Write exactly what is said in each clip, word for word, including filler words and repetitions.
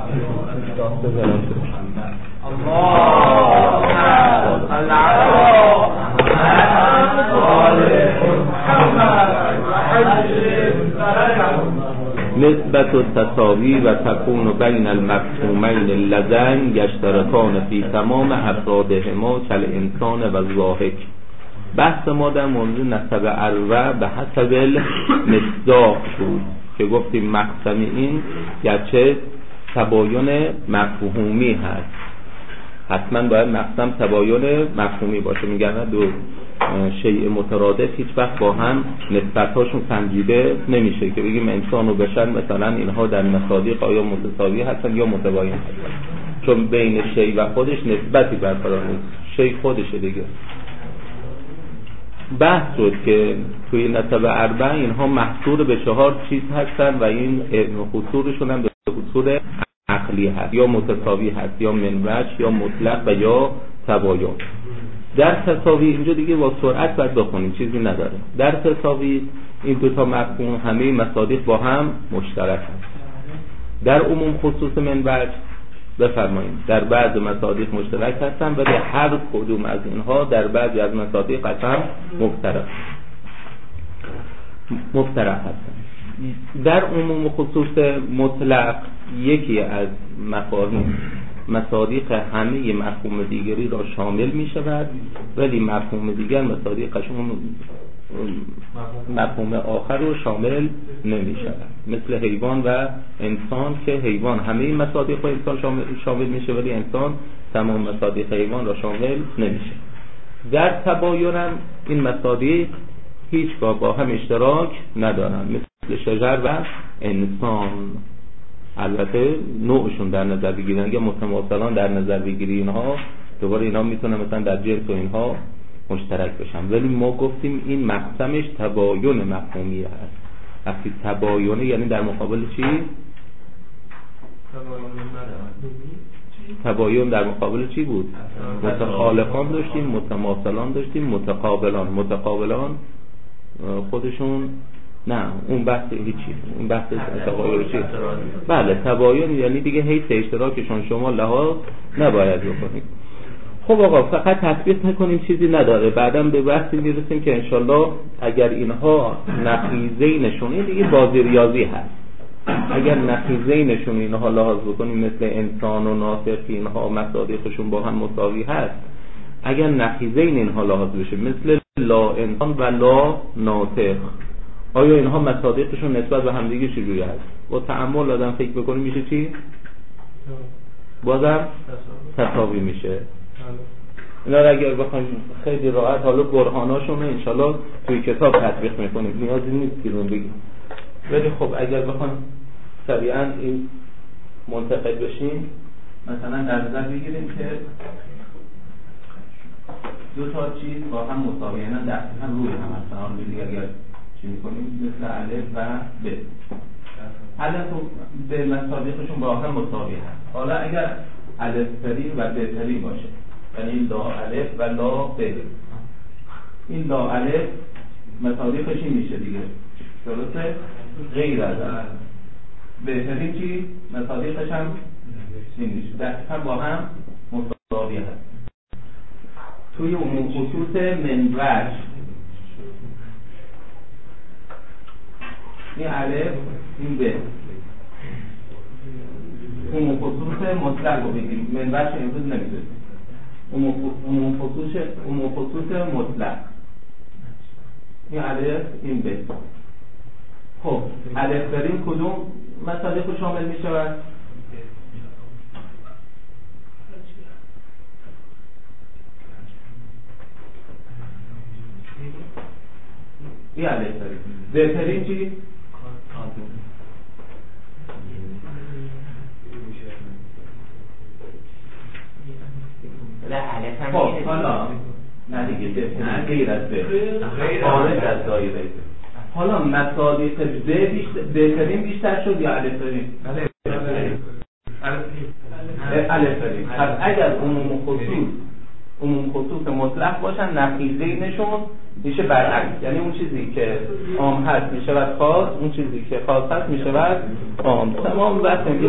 نسبت التساوی و تکون بین المفهومین اللذین یشترکان فی تمام افرادهما کالانسان و الضاحک. بحث ما در موضوع نسب اربع به حسب المصداق بود که گفتیم مقسم این گرچه تباین مفهومی هست، حتما باید مقسم تباین مفهومی باشه، میگن دو شیء مترادف هیچ وقت با هم نسبتاشون سنجیده نمیشه که بگیم انسان و بشر مثلا اینها در مصادیق آیا متساوی هستن یا متباین هستن، چون بین شیء و خودش نسبتی برقرار نیست، شیء خودشه دیگه. بحث شد که توی نسب اربع اینها محصور به چهار چیز هستن و این حصورشون هم به حصور عقلی هست، یا متساوی هست یا منوج یا مطلق و یا تباین. در تساوی اینجا دیگه با سرعت باید بخونیم، چیزی نداره. در تساوی این دوتا مفهوم همه مصادیق با هم مشترک هست. در عموم خصوص منوج بفرمایید در بعض مصادیق مشترک هستن ولی هر کدوم از اینها در بعضی از مصادیق هم مفترق مفترق هستن. در عموم خصوص مطلق یکی از مفاهیم مصادیق همه مفهوم دیگری را شامل می شود ولی مفهوم دیگر مصادیقشون مفهوم آخر رو شامل نمی شود، مثل حیوان و انسان که حیوان همه مصادیق انسان شامل, شامل می شود ولی انسان تمام مصادیق حیوان را شامل نمی شود. در تباین هم این مصادیق هیچگاه با هم اشتراک ندارند، مثل شجر و انسان. البته نوعشون در نظر بگیرن یا متماثلان در نظر بگیری اینها دوباره اینا میتونه مثلا در جنس و اینها مشترک بشن، ولی ما گفتیم این مقسمش تباین مفهومی هست. وقتی تباینه یعنی در مقابل چی؟ تباین در مقابل چی بود؟ متخالفان داشتیم، متماثلان داشتیم، متقابلان. متقابلان خودشون نه اون بحث هیچی، اون بحث تباین چی؟ بله تباین یعنی دیگه حیث اشتراکشون شما لحاظ نباید بکنید. خب آقا فقط تثبیت میکنیم چیزی نداره، بعداً به بحثی میرسیم که انشالله اگر اینها نقیضینشون، این دیگه بازی ریاضی هست، اگر نقیضینشون اینها لحاظ بکنیم مثل انسان و ناطق اینها مصادیقشون با هم مساوی هست، اگر نقیضین اینها لحاظ بشه مثل لا انسان و لا ناطق، آیا اینها مصادیقشون نسبت به همدیگه چجوری هست؟ با تأمل آدم فکر بکنیم میشه چی؟ بازم تساوی میشه. اینا رو اگر بخوایم خیلی راحت حالا برهاناشون رو انشالله توی کتاب تطبیق میکنیم، نیازی نیست بیرون بگیم، ولی خب اگر بخوایم سریعا این منتقل بشیم مثلا در نظر بگیریم که دو تا چیز با هم مساوی هستن، دقیقاً روی هم هستن، دیگه اگر چی میکنیم مثل الف و ب، الف و ب مصادیقشون با هم مساوی هست. حالا اگر الف ترین و ب ترین باشه یعنی لا الف و لا ب، این لا الف مصادیقش این میشه دیگه، درسته؟ غیر از الف. بهترین چی؟ مصادیقش هم این میشه، دقیقا با هم مساوی هست. توی عموم خصوص منوج این الف این ب، عموم خصوص مطلق رو بگیم، منوج امروز نمیدونیم، عموم خصوص عموم خصوص مطلق این الف این ب. خب الف داریم کدوم مصادیق رو شامل می شود؟ این الف داریم. بهترین چی؟ خب حالا نه دیگه بهترین غیر از به خارج از دایره. حالا مصادیق به بیشتر بهترین بیشتر شد یا الف داریم؟ الف داریم. پس اگر عموم خصوص عموم خصوص مطلق باشن نقیضینشون میشه برعکس، یعنی اون چیزی که عام هست میشود خاص، اون چیزی که خاص هست میشود عام. تمام بحث امروز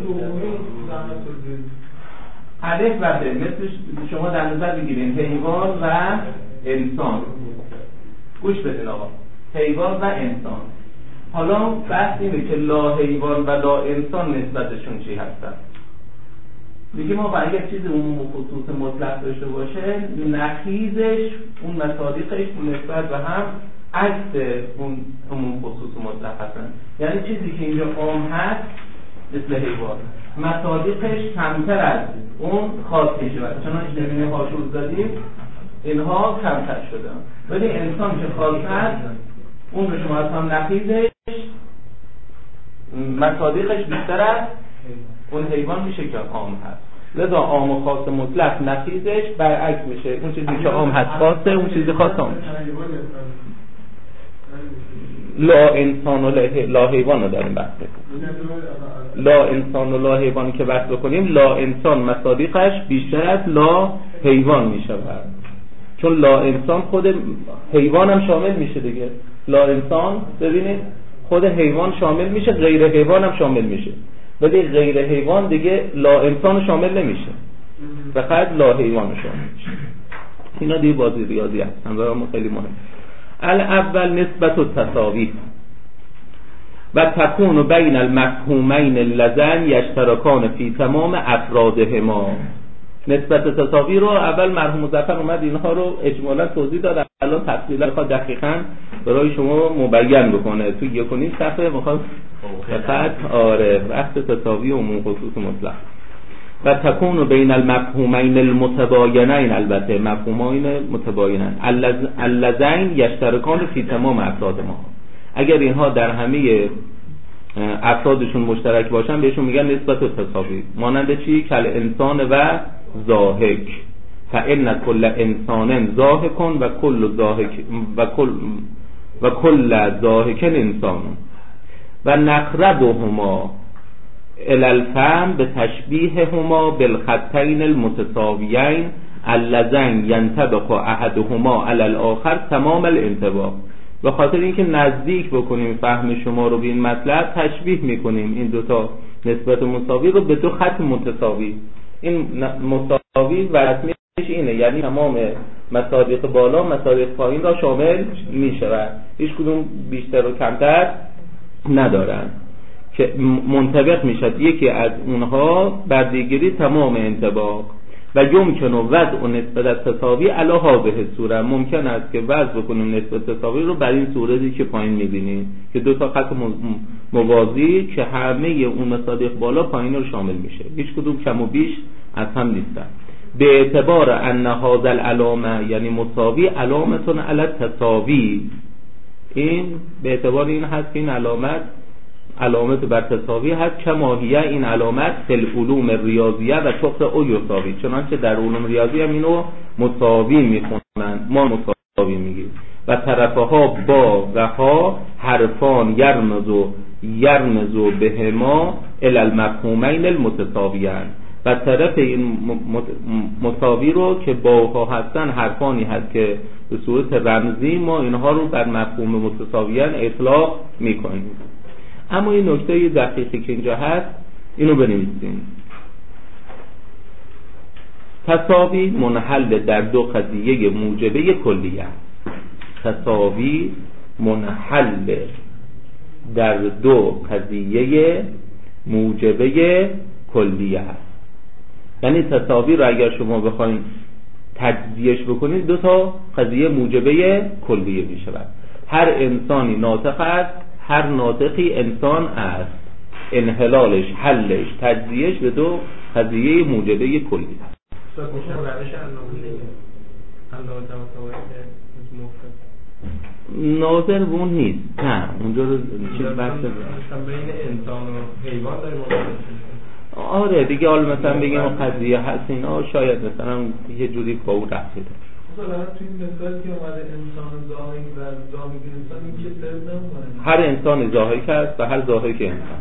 الف و ب مثل شما در نظر بگیرین حیوان و انسان. گوش بدین آقا، حیوان و انسان. حالا بحث اینه که لا حیوان و لا انسان نسبتشون چی هستن. میگه ما باید یک چیز عموم و خصوص مطلق داشته باشه، نقیضش اون مصادیقش نسبت و هم عکس اون عموم خصوص مطلق هستن. یعنی چیزی که اینجا عام هست مثل حیوان، مصادیقش کمتر از اون خاص میشه، چون نمونه هاشون دادیم اینها کمتر شدن. ولی انسان که خاص هست اون رو شما اصلا نقیضش مصادیقش بیشتر از اون حیوان میشه که عام هست. لذا عام و خاص مطلق نقیضش برعکس میشه، اون چیزی که عام هست خاصه، اون چیزی خاص عام میشه. لا انسان و لا حیوان رو داریم بحث بکنیم. لا انسان و لا حیوانی که بحث بکنیم، لا انسان مصادیقش بیشتر از لا حیوان میشه، چون لا انسان خود حیوان هم شامل میشه دیگه. لا انسان ببینید خود حیوان شامل میشه، غیر حیوان هم شامل میشه، ولی غیر حیوان دیگه لا انسان شامل نمیشه، فقط لا حیوان شامل میشه. اینا دیگه بازی ریاضی هستن برای ما خیلی مهم. الاول نسبت التساوی و تکون بین المفهومین اللذین یشترکان فی تمام افرادهما. نسبت تساوی رو اول مرحوم مظفر اومد اینها رو اجمالا توضیح داد، الان تفصیلا میخواد دقیقاً برای شما مبین بکنه. تو یک و نیم صفحه میخواد فقط آره بحث تساوی و عموم خصوص مطلق. و تکون بین المفهومین المتباینین، البته مفهومین متباینین اللذین یشترکان فی تمام افراد ما، اگر اینها در همه افرادشون مشترک باشن بهشون میگن نسبت و تساوی. مانند چی؟ کل انسان و ضاحک، فإن کل انسان ضاحک و کل ضاحک و کل و کل ضاحک انسان و نقربهما الی الفهم به تشبیههما بالخطین المتساویین اللذین ینطبق احدهما علی الاخر تمام الانطباق. به خاطر اینکه نزدیک بکنیم فهم شما رو به این مطلب، تشبیه میکنیم این دوتا نسبت مساوی رو به دو خط متساوی. این مساوی و رسمیش اینه، یعنی تمام مصادیق بالا مصادیق پایین را شامل میشه، هیچ کدوم بیشتر و کمتر ندارن که منطبق میشد یکی از اونها بر دیگری تمام انطباق. و یمکن وضع نسبت تساوی علی هذه صورت، ممکن است که وضع بکنیم نسبت تساوی رو بر این صورتی که پایین می‌بینید که دو تا خط موازی که همه اون مصادیق بالا پایین رو شامل میشه، هیچ کدوم کم و بیش از هم نیستن. به اعتبار ان هذا العلامه یعنی مساوی علامتون علی تساوی، این به اعتبار این هست که این علامت علامت بر تساوی هست که ماهیه این علامت فی علوم ریاضیه و طبق او یساوی، چنانچه در علوم ریاضی هم اینو مساوی میخونن، ما مساوی میگیم. و طرفها با و ها حرفان یرمزو یرمزو بهما الی المفهومین المتساویین، و طرف این مساوی رو که با ها هستن حرفانی هست که به صورت رمزی ما اینها رو بر مفهوم متساویین اطلاق میکنیم. اما این نکته دقیقی که اینجا هست اینو بنویسیم. تساوی منحل در دو قضیه موجبه کلیه. تساوی منحل در دو قضیه موجبه کلیه هست. یعنی تساوی رو اگر شما بخواید تجزیهش بکنید دو تا قضیه موجبه کلیه میشه. هر انسانی ناطق است، هر ناطقی انسان است. انحلالش، حلش، تجزیهش به دو قضیه موجبه کلی است. ناظر اون نیست، نه اونجا رو چیز بحث بین انسان و حیوان داریم. آره دیگه، حالا مثلا بگیم قضیه هست اینا شاید مثلا یه جوری با اون رفته داره. مثلا توی این مثال که اومده انسان ظاهری و ظاهری انسان، این چه سرد نمونه؟ هر انسان ظاهری هست و هر ظاهری که انسان.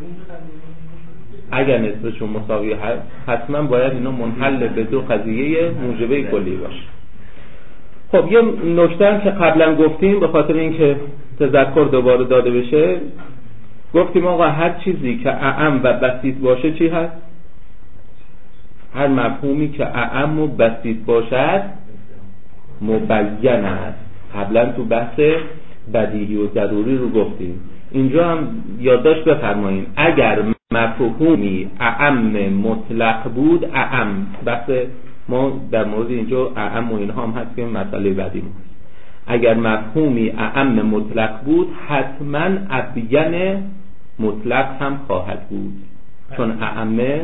اگر نسبتشون مساوی هست حتما باید اینا منحل به دو قضیه موجبه کلی باشه. خب یه نکته هم که قبلا گفتیم به خاطر اینکه تذکر دوباره داده بشه، گفتیم آقا هر چیزی که اعم و بسیط باشه چی هست؟ هر مفهومی که اعم و بسیط باشد مبین است. قبلا تو بحث بدیهی و ضروری رو گفتیم. اینجا هم یادداشت بفرمایید اگر مفهومی اعم مطلق بود، اعم بحث ما در مورد اینجا اعم و اینها هم هست که مسئله بعدی ما، اگر مفهومی اعم مطلق بود حتما ابین مطلق هم خواهد بود، چون اعمه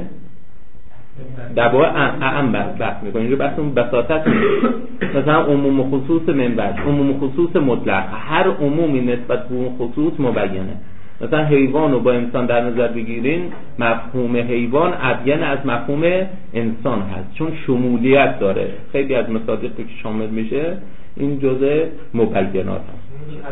در واقع اعم بحث میکنه. اینجا بحث اون بساطت نیست. مثلا عموم و خصوص منبج، عموم و خصوص مطلق، هر عمومی نسبت به اون خصوص مبینه. مثلا حیوان رو با انسان در نظر بگیرین، مفهوم حیوان ابین از مفهوم انسان هست، چون شمولیت داره. خیلی از مصادیق که شامل میشه این جزء مبینات هست.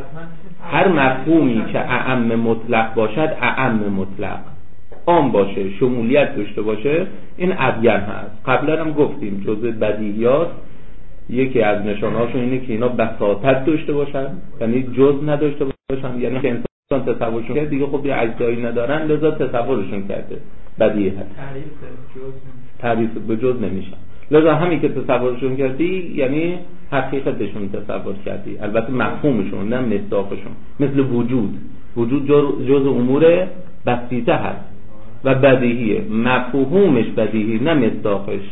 هر مفهومی که اعم مطلق باشد، اعم مطلق عام باشه، شمولیت داشته باشه، این ابین هست. قبلا هم گفتیم جزء بدیهیات یکی از نشانهاشون اینه که اینا بساطت داشته باشن، یعنی جز نداشته باشن، یعنی که انسان تصورشون کرد دیگه خب یه اجزایی ندارن لذا تصورشون کرده، بدیهی هست. تعریف جز تعریف به جز نمیشن، لذا همین که تصورشون کردی یعنی حقیقتشون تصور کردی، البته مفهومشون نه مصداقشون. مثل وجود، وجود جز امور بسیطه هست و بدیهیه، مفهومش بدیهی نه مصداقش.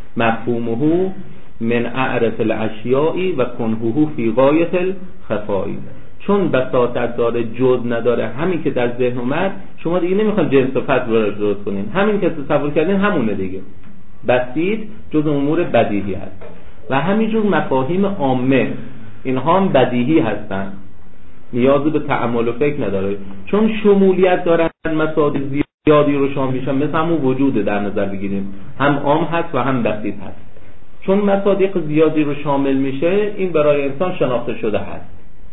مفهومه من اعرف الاشیاء و کنهه فی غایت الخفایی، چون بساطت داره جز نداره، همین که در ذهن اومد شما دیگه نمیخواد جنس و فصل رو درست کنین، همین که تصور کردین همونه دیگه. بسیط جز امور بدیهی هست و همینجور مفاهیم عامه اینها هم بدیهی هستن، نیاز به تأمل و فکر نداره، چون شمولیت دارن، مصادیق زیادی رو شامل میشن. مثل همون وجود در نظر بگیریم، هم عام هست و هم بسیط هست. چون مصادیق زیادی رو شامل میشه این برای انسان شناخته شده هست.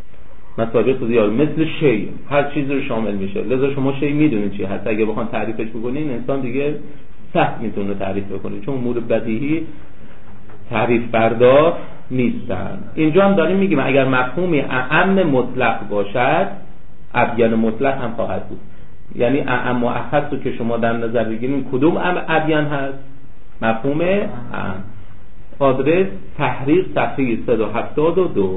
مصادیق زیاد مثل شی، هر چیزی رو شامل میشه، لذا شما شی میدونید چی هست. اگه بخوان تعریفش بکنین انسان دیگه سخت میتونه تعریف بکنه، چون امور بدیهی تعریف بردار نیستن. اینجا هم داریم میگیم اگر مفهومی اعم مطلق باشد ابین مطلق هم خواهد بود. یعنی اعم و اخص رو که شما در نظر بگیرید کدوم ابین هست؟ مفهوم اعم. آدرس تحریر صفحه صد و هفتاد و دو.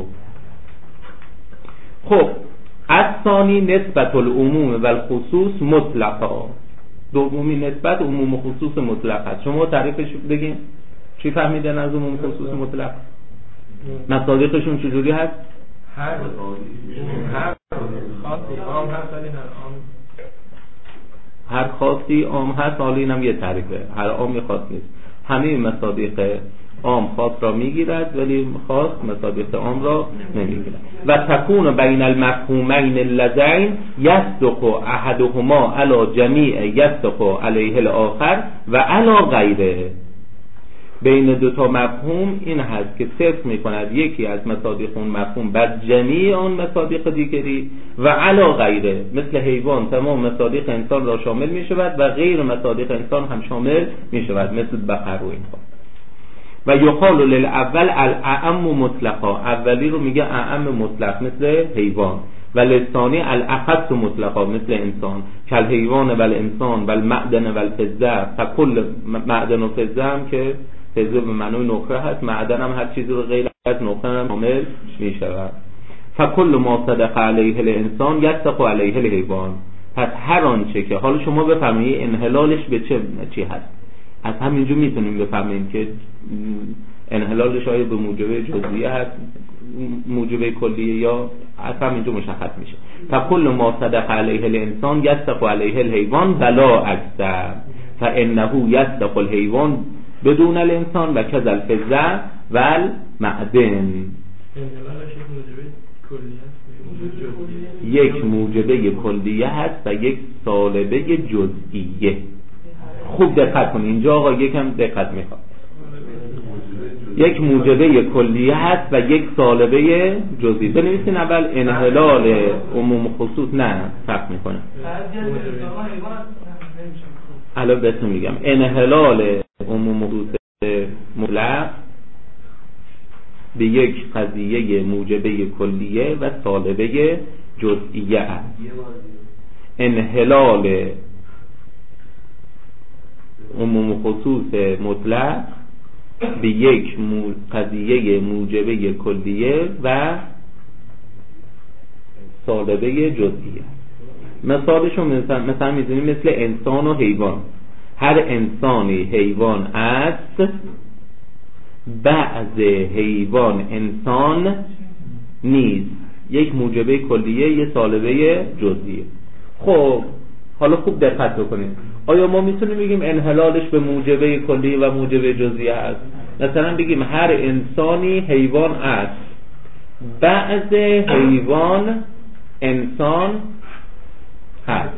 خب الثانی نسبت العموم و الخصوص مطلقا، دومی نسبت عموم و خصوص مطلق هست. شما تعریفش بگین چی فهمیدن از عموم خصوص مطلق؟ مصادیقشون چجوری هست؟ هر هر خاصی عام هست ولی هر عام هر خاصی عام هست، حالا اینم یه تعریفه، هر عام یه خاص نیست. همه مصادیق عام خاص را میگیرد ولی خاص مصادیق عام را نمیگیرد. و تکون بین المفهومین اللذین یصدق احدهما علی جمیع یصدق علیه الاخر و علی غیره. بین دو تا مفهوم این هست که صرف میکند یکی از مصادیق اون مفهوم بر جمیع اون مصادیق دیگری و علی غیره. مثل حیوان تمام مصادیق انسان را شامل میشود و غیر مصادیق انسان هم شامل میشود، مثل بقر و اینها. و یقال للاول الاعم مطلقا، اولی رو میگه اعم مطلق مثل حیوان، و للثانی الاخص مطلقا مثل انسان، کل حیوان و الانسان و المعدن و الفضه. فکل معدن و فضه هم که فضه به معنی نقره هست، معدن هم هر چیزی رو غیر از نقره هم شامل میشود. فکل ما صدق علیه الانسان یصدق علیه الحیوان. پس هر آنچه که حالا شما بفهمید انحلالش به چه چی هست، از همینجا میتونیم بفهمیم که انحلالش آیا به موجب جزئیه هست، موجب کلیه، یا از همینجا مشخص میشه. فکل ما صدق علیه الانسان یصدق علیه الحیوان بلا اکثر فانه یصدق الحیوان بدون الانسان و کذا الفضه و المعدن. یک موجبه کلیه هست و یک سالبه جزئیه. خوب دقت کنید اینجا آقا یکم دقت میخواد. یک موجبه کلیه هست و یک سالبه جزئی. بنویسین اول انحلال عموم خصوص، نه فرق میکنه. الان بهتون میگم انحلال عموم خصوص مطلق به یک قضیه موجبه کلیه و سالبه جزئیه است. انحلال عموم خصوص مطلق به یک قضیه موجبه کلیه و سالبه جزئیه. مثالشو مثلا, مثلا می‌دونیم مثل انسان و حیوان. هر انسانی حیوان است، بعض حیوان انسان نیست. یک موجبه کلیه، یه سالبه جزئیه. خب حالا خوب دقت بکنید، آیا ما میتونیم بگیم انحلالش به موجبه کلیه و موجبه جزئیه هست؟ مثلا بگیم هر انسانی حیوان است، بعض حیوان انسان هست،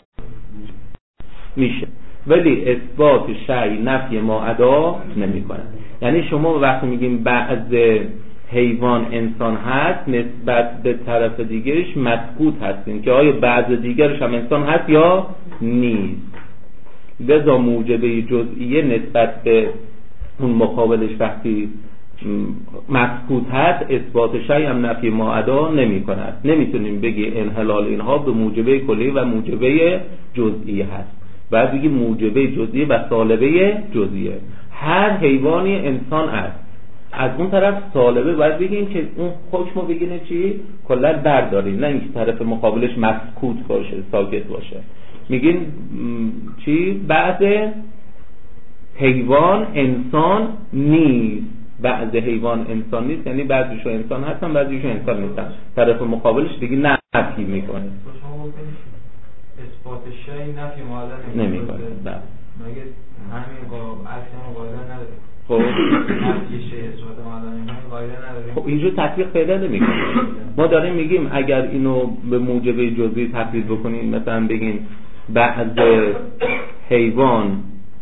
میشه. ولی اثبات شیء نفی ما ادا نمیکنه. یعنی شما وقتی میگیم بعض حیوان انسان هست، نسبت به طرف دیگرش مسکوت هستین که آیا بعض دیگرش هم انسان هست یا نیست. لذا موجبه جزئیه نسبت به اون مقابلش وقتی مسکوت هست، اثبات شیء هم نفی ما ادا نمی کند. نمیتونیم بگی انحلال اینها به موجبه کلی و موجبه جزئی هست. باید بگی موجبه جزئی و سالبه جزئیه. هر حیوانی انسان است. از اون طرف سالبه باید بگیم که اون حکمو بگیریم چی؟ کلا برداریم، نه اینکه طرف مقابلش مسکوت باشه، ساکت باشه. میگین چی؟ بعض حیوان انسان نیست. بعض حیوان انسان نیست یعنی بعضیشو انسان هستن، بعضیشو انسان نیستن. طرف مقابلش دیگه نفی میکنه. اثبات شیء نفی معادله نمیکنه. بله. مگه همین قاعده اصلا قاعده نداره؟ خب نفی شیء اثبات معادله نمیکنه، قاعده نداره. خب اینجا تطبیق پیدا نمیکنه. ما داریم میگیم اگر اینو به موجبه جزئی تفویض بکنیم، مثلا بگیم بعض حیوان،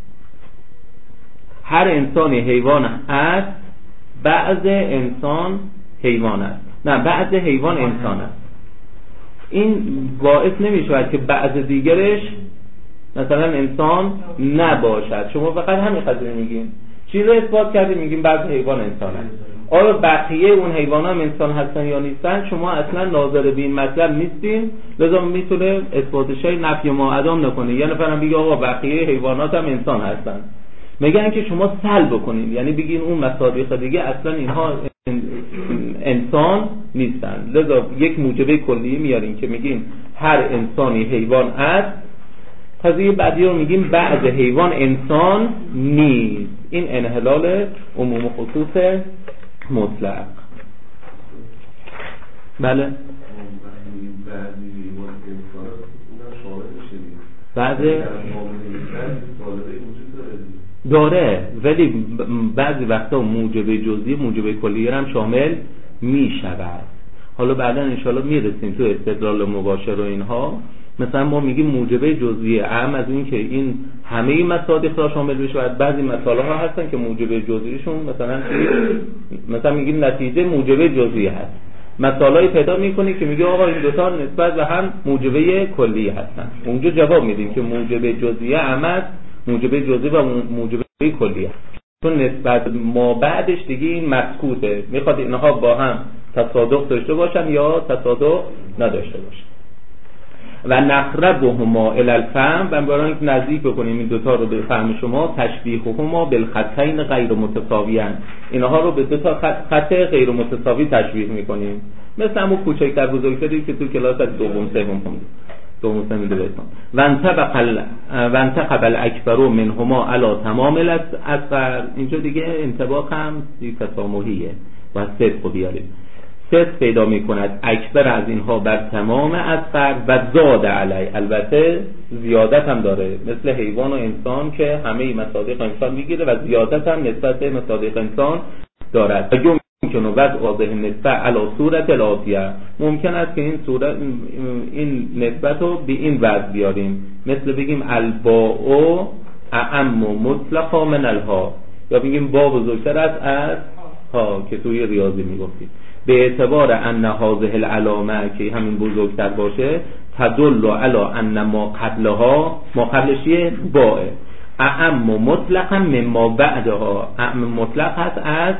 هر انسانی حیوان است، بعض انسان حیوان است. نه، بعض حیوان انسان است. این باعث نمیشه که بعض دیگرش مثلا انسان نباشد. شما فقط همین قضیه میگین. چی رو اثبات کردیم؟ میگیم بعض حیوان انسان است. آیا بقیه اون حیوان هم انسان هستن یا نیستن؟ شما اصلا ناظر به این مطلب نیستین، لذا میتونه اثبات شیء نفی ما ادام نکنه. یه نفر هم بگه آقا بقیه حیوانات هم انسان هستن. میگن که شما سلب بکنین، یعنی بگین اون مصادیق دیگه اصلا اینها انسان نیستن. لذا یک موجبه کلی میاریم که میگیم هر انسانی حیوان است. قضیه بعدی رو میگیم بعض حیوان انسان نیست. این انحلال عموم خصوص مطلق. بله. بعض داره، ولی بعضی وقتا موجبه جزئی موجبه کلیه هم شامل می شود. حالا بعدا انشالله میرسیم تو استدلال مباشر و اینها. مثلا ما میگیم موجبه جزئی اهم از این که این همه مصادیق را شامل بشه. بعضی مسائل ها هستن که موجبه جزئیشون مثلا مثلا میگیم نتیجه موجبه جزئی هست. مسائلی پیدا میکنی که میگه آقا این دو تا نسبت به هم موجبه کلی هستن. اونجا جواب میدیم که موجبه جزئی اهم موجبه جزئی و موجبه کلیه، چون نسبت ما بعدش دیگه این مسکوته. میخواد اینها با هم تصادق داشته باشن یا تصادق نداشته باشن. و نقربهما الی الفهم، و برای اینکه نزدیک بکنیم این دوتا رو به فهم شما، تشبیههما بالخطین غیر متساویان، اینها رو به دو تا خط, خط غیر متساوی تشبیه میکنیم. مثل همون کوچکتر بزرگتری که تو کلاس از دوم سوم خوندیم. دوم سوم دوستان وانتقل وانتقل الاکبر منهما علی تمام الاصغر. اینجا دیگه انطباق هم تسامحیه و صدق بیاریم. صدق پیدا میکند اکبر از اینها بر تمام اصغر و زاد علی، البته زیادت هم داره مثل حیوان و انسان که همه مصادیق انسان میگیره و زیادت هم نسبت به مصادیق انسان دارد. و ممکن و وضع واضح نسبت علی صورت الاتیه، ممکن است که این صورت این نسبت رو به این وضع بیاریم، مثل بگیم الباء اعم مطلقا من الها، یا بگیم با بزرگتر است از ها که توی ریاضی میگفتید. به اعتبار ان هذه العلامه که همین بزرگتر باشه، تدل علی ان ما قبلها، ما قبلشیه باء اعم مطلقا مما بعدها، اعم مطلق هست از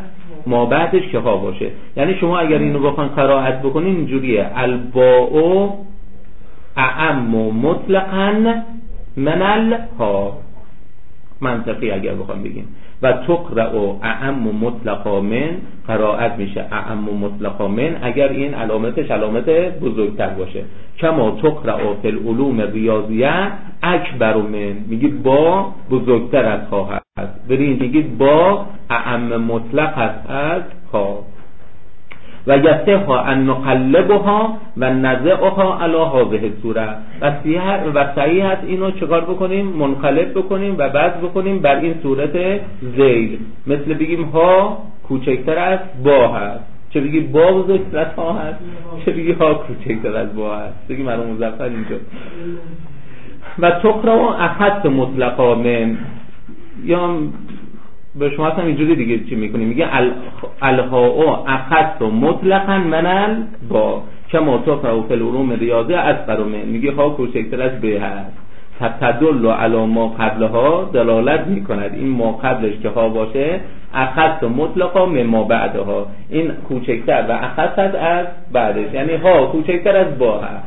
ما بعدش که ها باشه. یعنی شما اگر اینو بخواید قرائت بکنین اینجوریه: الباء اعم مطلقاً من الها، منطقی اگر بخوام بگیم. و تقرأ اعم مطلقا من، قرائت میشه اعم مطلقا من اگر این علامتش علامت بزرگتر باشه. کما تقرأ فی العلوم ریاضیه اکبر من، میگی با بزرگتر از ها هست، برین میگی با اعم مطلق هست از ها. و یصح ان نقلبها و نزعها علی هذه الصوره، و صحیح هست اینو چکار بکنیم؟ منقلب بکنیم و بذ بکنیم بر این صورت ذیل. مثل بگیم ها کوچکتر از با هست، چه بگی با بزرگتر از ها هست، چه بگی ها کوچکتر از با هست، بگی مرحوم مظفر اینجا. و تقرأ اخذ مطلقا من، یا به شما هم اینجوری دیگه چی میکنیم؟ میگه الها اخذ مطلقا من با کما تقرأ فی العلوم ریاضی اصغر من، میگه ها کوچکتر از به هست. تدل علی ما قبلها، دلالت میکند این ما قبلش که ها باشه اخذ مطلقا من ما بعدها، این کوچکتر و اخذ از بعدش، یعنی ها کوچکتر از با هست،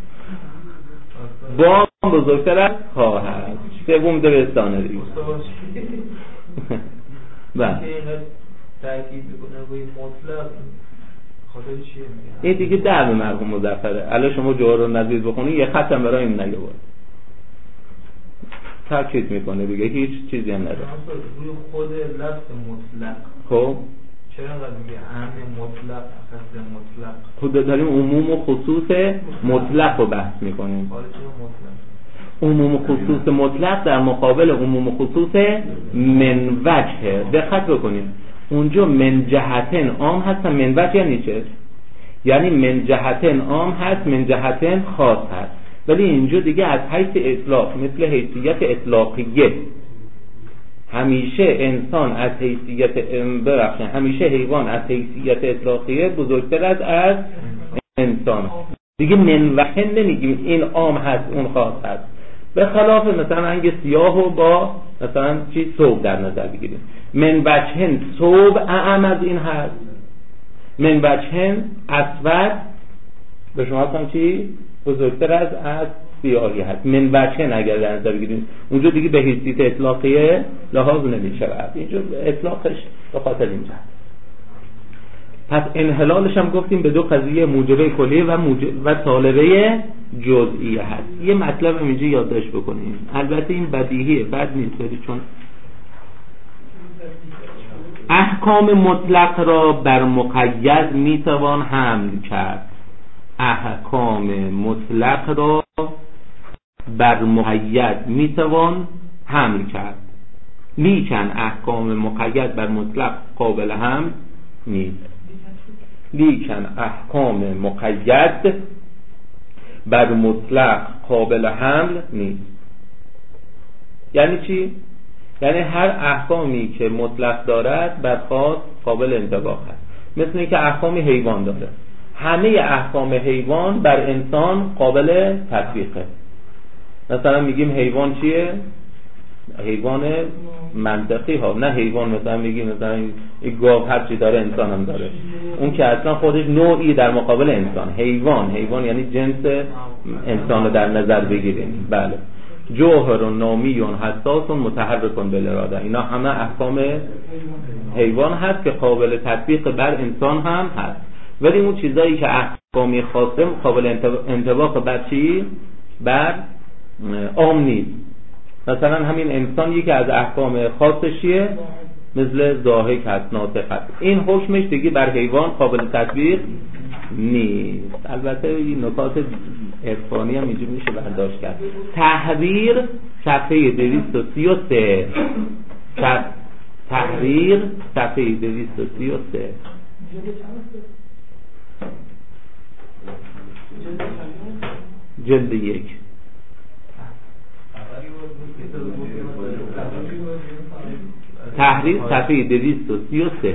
با بزرگتر از ها هست. سوم دبستانه دیگه. بله. تأکید میکنه روی مطلق، خاطر چیه میگه؟ این دیگه درم مرحوم مظفره. الان شما جوهر رو نزدیک بخونی یه خطم برای این نگه بود. تأکید میکنه دیگه، هیچ چیزی هم نداره. روی خود لفظ مطلق. خب چرا انقدر میگه عام مطلق، خاص مطلق؟ خود داریم عموم و خصوص مطلق رو بحث میکنیم. حالا چرا مطلق؟ عموم خصوص مطلق در مقابل عموم خصوص من وجه. دقت بکنید اونجا من جهتن عام هست، من وجه یعنی چه؟ یعنی من جهتن عام هست، من جهتن خاص هست، ولی اینجا دیگه از حیث اطلاق، مثل حیثیت اطلاقیه. همیشه انسان از حیثیت ببخشید همیشه حیوان از حیثیت اطلاقیه بزرگتر از از انسان. دیگه من وجه نمیگیم این عام هست اون خاص هست. به خلاف مثلا انگ سیاه و با مثلا چی ثوب در نظر بگیریم، من وجهن ثوب اعم از این هست، من وجهن اسود به شما هم چی بزرگتر از از سیاهی هست. من وجهن اگر در نظر بگیریم اونجا دیگه به حیثیت اطلاقیه لحاظ نمیشه، اینجا اطلاقش به خاطر اینجا. پس انحلالش هم گفتیم به دو قضیه، موجبه کلی و موجب و طالبه جزئیه هست. یه مطلب هم اینجا یادداشت بکنیم، البته این بدیهیه، بد نیست، ولی چون احکام مطلق را بر مقید میتوان حمل کرد. احکام مطلق را بر مقید میتوان حمل کرد، لیکن احکام مقید بر مطلق قابل حمل نیست. لیکن احکام مقید بر مطلق قابل حمل نیست. یعنی چی؟ یعنی هر احکامی که مطلق دارد بر خاص قابل انطباق است. مثل اینکه احکام حیوان داره، همه احکام حیوان بر انسان قابل تطبیقه. مثلا میگیم حیوان چیه؟ حیوان منطقی ها، نه حیوان مثلا میگیم مثلا این گاو هر چی داره انسان هم داره، اون که اصلا خودش نوعی در مقابل انسان. حیوان حیوان یعنی جنس انسان رو در نظر بگیریم. بله، جوهر و نامی و حساس و متحرک بالاراده، اینا همه احکام حیوان هست که قابل تطبیق بر انسان هم هست. ولی اون چیزایی که احکامی خاصه قابل انطباق بر چی؟ بر عام نیست. مثلا همین انسان یکی از احکام خاصش چیه؟ مثل ضاحک هست، ناطق هست، این حکمش دیگه بر حیوان قابل تطبیق نیست. البته این نکات عرفانی هم اینجا میشه برداشت کرد. تحریر صفحه دویست و سی و سه. تحریر صفحه دویست و سی و سه. جلد یک. تحریر صفحه دویست و سی و سه.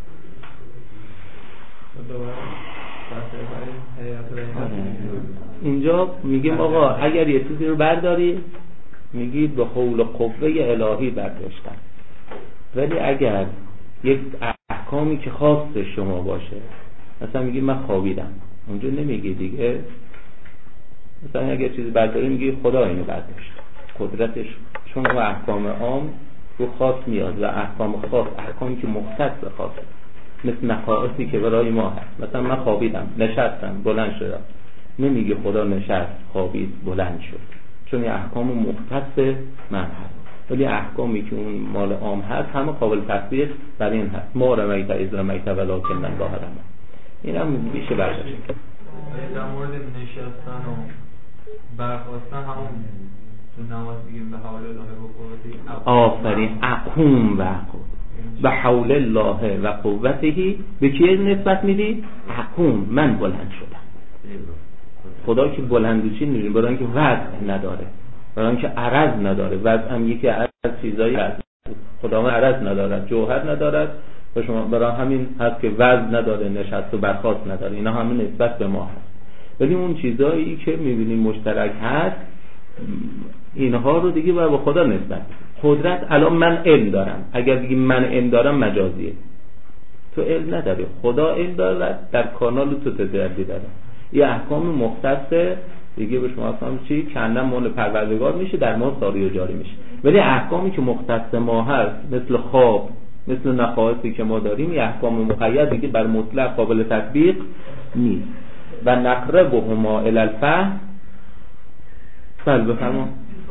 اینجا میگیم آقا اگر یه چیزی رو برداری میگید به حول قوه الهی برداشتن، ولی اگر یک احکامی که خاص شما باشه. مثلا میگی من خوابیدم، اونجا نمیگی دیگه. مثلا اگه چیزی برداری میگی خدا اینو برداشت، قدرتش، چون اون احکام عام رو خاص میاد و احکام خاص احکامی که مختص به خاصه، مثل نخائصی که برای ما هست. مثلا من خوابیدم، نشستم، بلند شدم، نمیگه خدا نشست، خوابید، بلند شد، چون این احکام مختص من هست. ولی احکامی که اون مال عام هست همه قابل تطبیق بر این هست. ما رمیت اذ رمیت ولکن الله رمی. این هم میشه برداشت. در مورد نشستن و برخواستن همون تو نماز بگیم به حول الله و قوته. آفرین. اقوم و به حول الله و قوته. به کی نسبت میدی؟ اقوم، من بلند شدم. خدا که بلندوچی نیست، برای اینکه وزن نداره، برای اینکه عرض نداره. وزن هم یکی از چیزایی هست. خدا عرض ندارد، جوهر ندارد و شما برای همین هست که وزن نداره، نشست و برخاست نداره. اینا همین نسبت به ما هست. ولی اون چیزایی که میبینیم مشترک هست، اینها رو دیگه باید به خدا نسبت. قدرت، الان من علم دارم، اگر بگیم من علم دارم مجازیه. تو علم نداری، خدا علم دارد، در کانال تو تجلی داره. یه احکام مختص دیگه به شما اصلا چی کندن مال پروردگار میشه، در ما ساری و جاری میشه. ولی احکامی که مختص ما هست، مثل خواب، مثل نخائصی که ما داریم، یه احکام مقید دیگه بر مطلق قابل تطبیق نیست. و نقربهما الی الفهم. بله بفرما.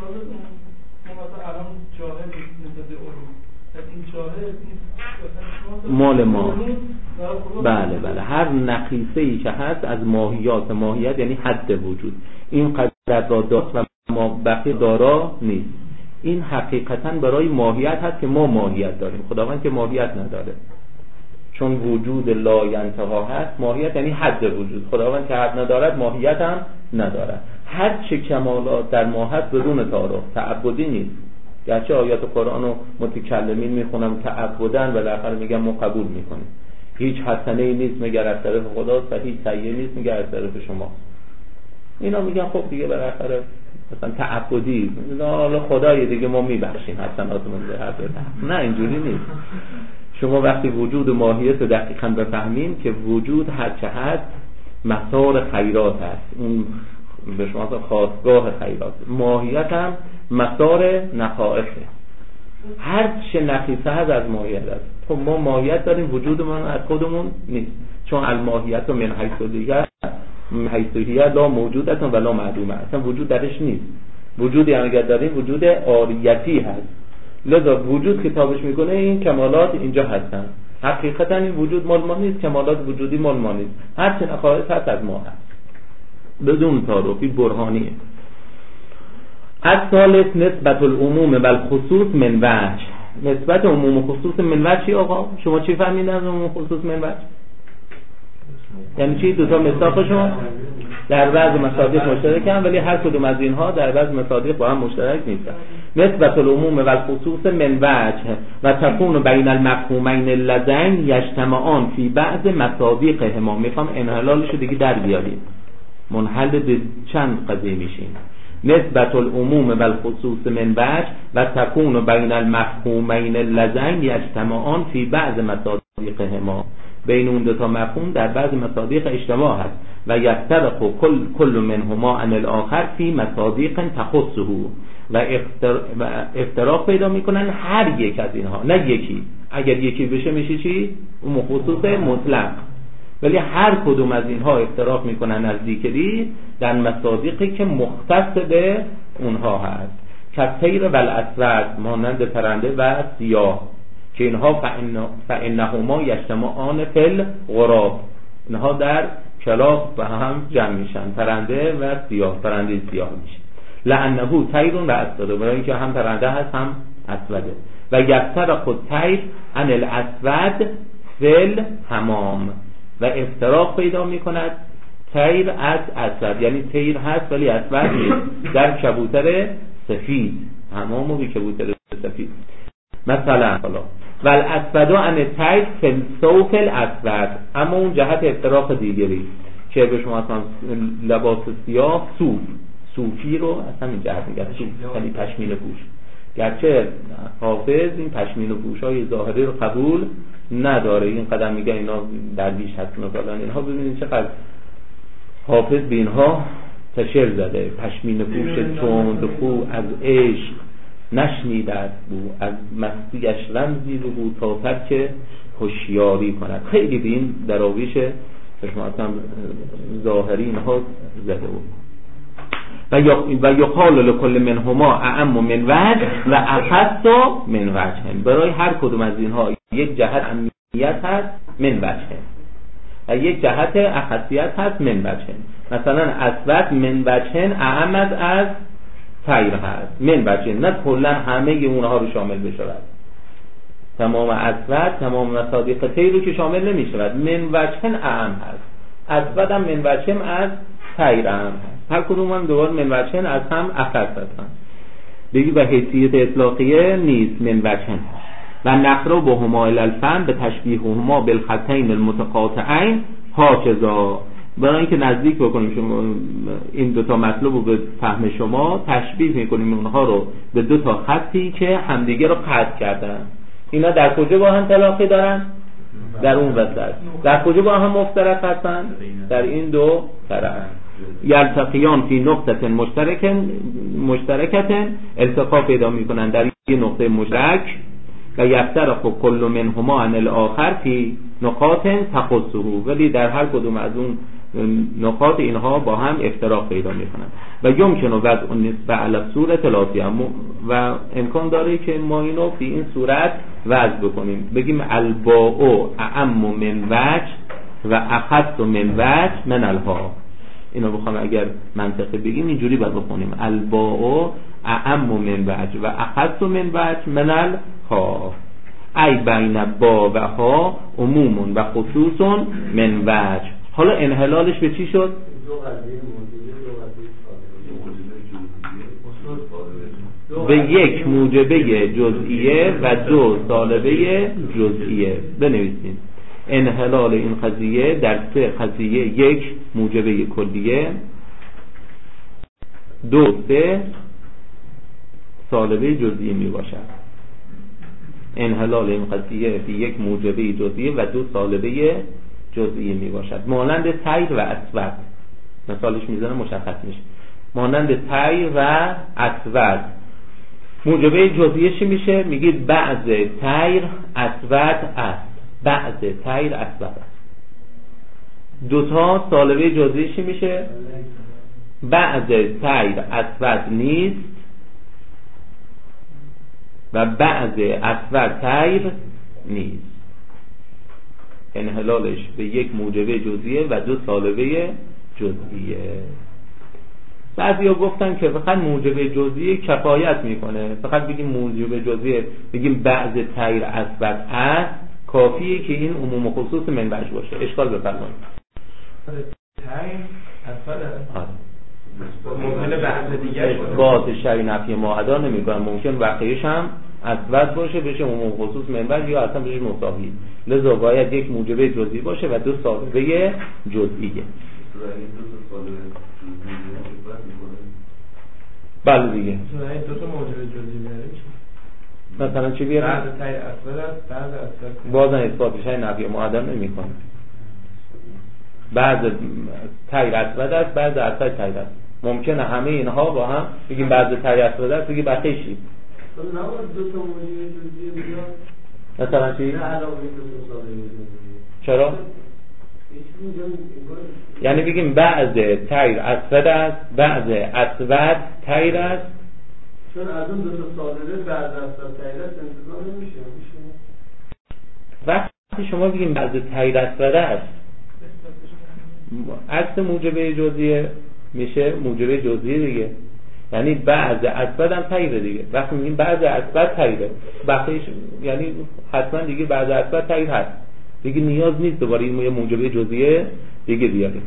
مال ما. بله بله، هر نقیصه ای که هست از ماهیات، ماهیت یعنی حد وجود، این قدرت را داشت و ما بقیه دارا نیست. این حقیقتا برای ماهیت هست که ما ماهیت داریم، خداوند که ماهیت نداره، چون وجود لا ینتها هست. ماهیت یعنی حد وجود، خداوند که حد ندارد ماهیت هم ندارد. هر چه کمالات در ما هست بدون تعارف، تعبدی نیست. گرچه آیات قرآن رو متکلمین میخونم تعبدن و بالاخره میگن ما قبول میکنیم. هیچ حسنه ای نیست مگر از طرف خداست و هیچ سیئه نیست مگر از طرف شما. اینا میگن خب دیگه بالاخره مثلا تعبدی، حالا خدای دیگه ما میبخشیم حسناتمون به هر طرف. نه اینجوری نیست. شما وقتی وجود و ماهیت رو دقیقاً بفهمیم که وجود هر چه هست مسار خیرات هست، اون به شما خاصگاه خیرات، ماهیت هم مسار نخائصه. هر چه نقیصه هست از ماهیت هست. خب ما ماهیت داریم، وجودمون از خودمون نیست، چون الماهیت و من حیث دیگر من حیث هی لا موجودت و لا معدومه، اصلا وجود درش نیست. وجودی هم اگر داریم وجود عاریتی هست، لذا وجود خطابش میکنه این کمالات اینجا هستن. حقیقتا این وجود مال ما نیست، کمالات وجودی مال ما نیست. هر چه نخواهد هست از ما هست بدون تعارفی برهانیه. از ثالث نسبت العموم و الخصوص من وجه. نسبت عموم و خصوص من وجه چی آقا؟ شما چی فهمیدین از عموم و خصوص من وجه؟ یعنی چی؟ دوتا مصداق شما در بعض مصادیق مشترکن ولی هر کدوم از اینها در بعض مصادیق با هم مشترک نیستن. نسبت العموم و الخصوص من وجه و تكون بین المفهومین اللذین یجتمعان فی بعض مصادیقهما. میخوام انحلالشو دیگه در بیاریم، منحل به چند قضیه میشیم. نسبت العموم و الخصوص من وجه و تكون بین المفهومین اللذین یجتمعان فی بعض مصادیقهما. بین اون دو تا مفهوم در بعض مصادیق اجتماع هست و یفترق کل کل منهما عن الاخر فی مصادیق تخصه و افتراق پیدا میکنن هر یک از اینها، نه یکی. اگر یکی بشه میشه چی؟ اون خصوص مطلق. ولی هر کدوم از اینها افتراق میکنن از دیگری در مصادیقی که مختص به اونها هست. کالطیر و الاسود، مانند پرنده و سیاه که اینها فإنهما یجتمعان فی الغراب، اینها در کلاغ به هم جمع میشن، پرنده و سیاه، پرنده سیاه میشه. لأنه طیر و اسود، برای اینکه هم پرنده هست هم اسوده. و یفترق الطیر عن الاسود فی الحمام، و افتراق پیدا میکند طیر از اسود، یعنی طیر هست ولی اسود نیست، در کبوتر سفید. حمام و بی کبوتر سفید مثلا. حالا و الاسود عن الطیر فی الصوف الاسود، اما اون جهت افتراق دیگری که به شما اصلا لباس سیاه صوف، صوفی رو اصلا این جهت میگه، یعنی پشمین پوش. گرچه حافظ این پشمین پوش های ظاهری رو قبول نداره. این قدم میگه اینا درویش هستن و فلان اینها. ببینید چقدر حافظ به اینها تشر زده. پشمین پوش تند خو از عشق نشنیدت بود، از مستیش رمزی بود تا ترک هوشیاری کند. خیلی به این دراویش شما اصلا ظاهری اینها زده بود. و یقال لکل منهما اعم من وجه و اخص من وجه. برای هر کدوم از اینها یک جهت اهمیت هست من وجه و یک جهت اخصیت هست من وجه. مثلا اثبت من وجه اعم از تیر هست من وجه، نه کلا همه اونها رو شامل بشود. تمام اثبت تمام مصادیق تیر رو که شامل نمیشود. من وجه اعم هست، اثبت هم من وجه از تیر هم هست. هر کدوم هم دوباره من وجه از هم اخص هستن. بگی به حیثیت اطلاقیه نیست من وجه. و نقرب هما الالفن به تشبیههما بالخطین المتقاطعین هاکذا. برای اینکه نزدیک بکنیم شما این دو تا مطلب رو به فهم شما، تشبیه میکنیم اونها رو به دو تا خطی که همدیگه رو قطع کردن. اینا در کجا با هم تلاقی دارن؟ در اون وسط. در کجا با هم مفترق هستن؟ در این دو طرف. یلتقیان فی نقطه مشترک مشترکت التقا پیدا میکنن در این نقطه مشترک. و یفترق کل منهما عن الاخر فی نقاط تخصه، ولی در هر کدوم از اون نقاط اینها با هم افتراق پیدا میکنن. و یمکن وضع النسبه علی صورت الاتیه، و امکان داره که ما اینو به این صورت وضع بکنیم، بگیم الباء اعم من وجه و اخص من وجه من الها. اینو بخوام اگر منطقی بگیم اینجوری باید بخونیم الباء اعم من وجه و اخص من وجه من الها، ای بین با و ها عموم و خصوص من وجه. حالا انحلالش به چی شد؟ به یک موجبه جزئیه و دو سالبه جزئیه. بنویسیم انحلال این قضیه در سه قضیه: یک موجبه کلیه، دو سه سالبه جزئیه می باشد. انحلال این قضیه به یک موجبه جزئیه و دو سالبه جزئیه می باشد. مانند تیر و اسود، مثالش میزنه مشخص میشه. مانند تیر و اسود موجبه جزئیه چی میشه؟ میگید بعض تیر اسود است، بعض تیر اسود است. دوتا سالبه جزئیه چی میشه؟ بعض تیر اسود نیست و بعض اسود تیر نیست. انحلالش به یک موجبه جزئیه و دو سالبه جزئیه. بعضیا گفتن که فقط موجبه جزئیه کفایت میکنه، فقط بگیم موجبه جزئیه، بگیم بعض تیر اسود است، کافیه که این عموم و خصوص من وجه باشه. اشکال بفرمایید. تیر اسود است، ممکنه بعض دیگه باز شرعی نفی معدا نمیکنه، ممکن واقعیش هم اسود باشه بشه عموم خصوص من وجه یا اصلا بشه مساوی. لذا باید یک موجبه جزئی باشه و دو سالبه جزئیه. بله دیگه. دو تا موجبه جزئی میاره. مثلا چی بیاره؟ بعض تیر اسود است، بعض اسود. بازم اثباتش های نفی معدا نمیکنه. بعض تیر اسود است، بعض اسود تیر است. ممکنه همه اینها با هم بگیم بعض تیر اسود است، بگیم بخیشی. تو نباید دو تا موجبه جزئی بیاد. مثلا چی؟ نه علاوه دو تا سالبه جزئی. چرا؟ یعنی بگیم بعض تیر اسود است، بعض اسود تیر است. چون از اون دو تا سالبه بعض اسود تیر است انتظار نمیشه. وقتی شما بگیم بعض تیر اسود است، عکس موجبه جزئیه میشه موجبه جزئیه دیگه. یعنی بعض اسود هم تیره دیگه. وقتی میگیم بعض اسود تیره، بقیه‌اش یعنی حتما دیگه بعض اسود تیر هست دیگه، نیاز نیست دوباره این موجبه جزئیه دیگه بیاریم.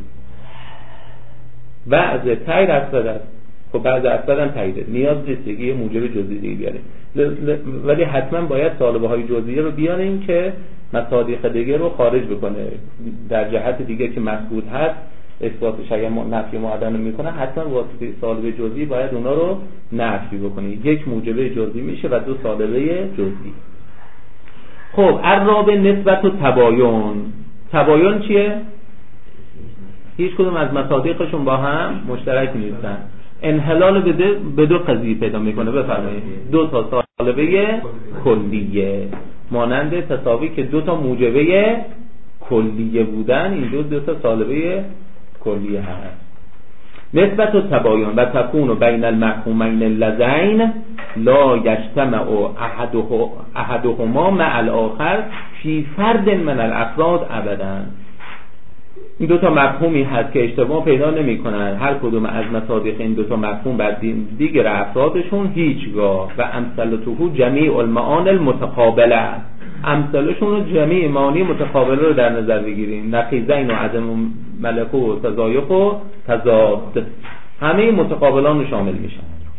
بعض تیر اسود است، خب بعض اسود هم تیره، نیاز نیست دیگه یه موجبه جزئی دیگه بیاریم. ولی حتما باید سالبه های جزئیه رو بیاریم که مصادیق دیگه رو خارج بکنه. در جهت دیگه که مسعود هست اثبات شیء نفی معدن میکنه، حتما واسطه سالبه جزئی باید اونا رو نفی بکنه. یک موجبه جزئی میشه و دو سالبه جزئی. خب الرابع نسبت و تباین. تباین چیه؟ هیچ کدوم از مصادیقشون با هم مشترک نیستن. انحلال بده به دو قضیه پیدا میکنه. بفرمایید. دو تا سالبه کلیه، مانند تساوی که دو تا موجبه کلیه بودن، اینجا دو تا سالبه کلیه هست. نسبت و تباین و تکون بین المفهومین اللذین لا یجتمع احدهما مع الاخر فی فرد من الافراد ابدا. این دو تا مفهومی هست که اشتباه پیدا نمی‌کنن، هر کدوم از مصادیق این دو تا مفهوم بر دیگر افرادشون هیچگاه. و امثلته جمیع المعانی المتقابله، امثلشون رو جمیع معانی متقابله رو در نظر بگیریم. نقیضین و عدم ملکه و تضایق و تضاد، همه متقابلان رو شامل میشن.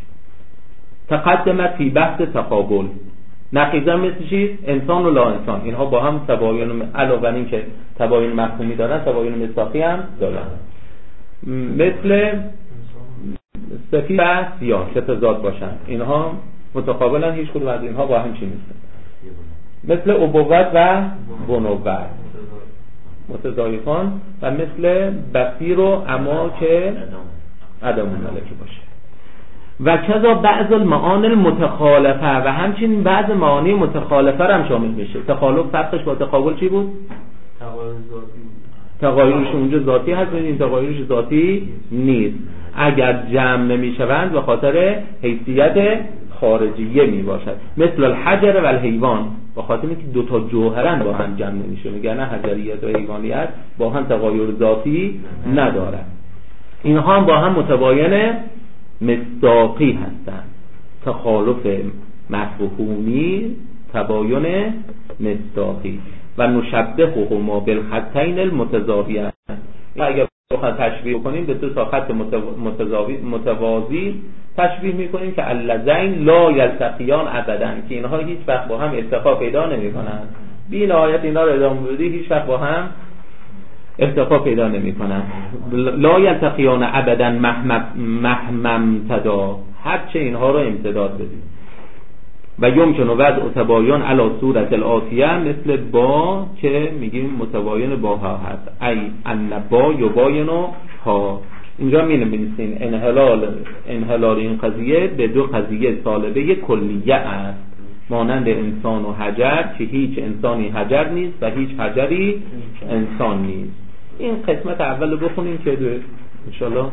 تقدمت فی بحث تقابل. نقیضا مثل چیز؟ انسان و لا انسان، اینها با هم تباین، علاوه بر این که تباین مفهومی دارن تباین مصداقی هم دارن. مثل سفید و سیاه که تضاد باشن، اینها متقابلن، هیچ کدوم از اینها با هم چی نیستن. مثل ابوت و بنوت متضایقان، و مثل بصیر و اما که عدم ملکی باشه. و کذا بعض المعانی المتخالفه، و همچنین بعض معانی متخالفه هم شامل میشه. تخالف فرقش با تقابل چی بود؟ تغایر ذاتی بود. تغایرش اونجا ذاتی هست، این تغایرش ذاتی نیست. اگر جمع نمیشوند به خاطر حیثیت خارجیه می باشد. مثل الحجر و الحیوان، به خاطر اینکه دو تا جوهرن با هم جمع نمیشه، میگن حجریت و حیوانیت با هم تغایر ذاتی ندارن. اینها هم با هم متباین مصداقی هستند. تخالف مفهومی، تباین مصداقی. و نشبههما بالخطین المتزاویین. اگر بخوایم تشبیه کنیم به دو تا خط متزاوی متوازی تشبیه میکنیم که اللذین لا یلتقیان ابدا، که اینها هیچ وقت با هم التقا پیدا نمیکنند. بی نهایت اینا رو ادامه بدی هیچ وقت با هم التقا پیدا نمیکنند. لا یلتقیان ابدا مهما امتدا، هر چه اینها رو امتداد بدیم. و یمکن وضع تباین علی صورت الآتیه، مثل با که میگیم متباین با ها هست. ای ان با یباین ها. اینجا می نمی‌نویسین انحلال انحلال این قضیه به دو قضیه طالبه کلیه است، مانند انسان و حجر که هیچ انسانی حجر نیست و هیچ حجری انسان نیست. این قسمت اول بخونیم که ان شاءالله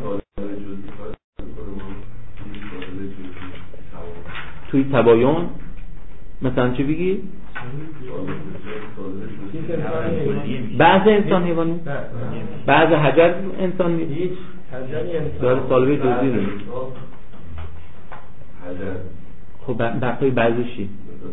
توی تباین مثلا چی بگی؟ بعض انسان حیوانی، بعض حجر انسان نیست، هیچ حجری انسان داره طالبه جزئی نیست. خب بقیه بعضشی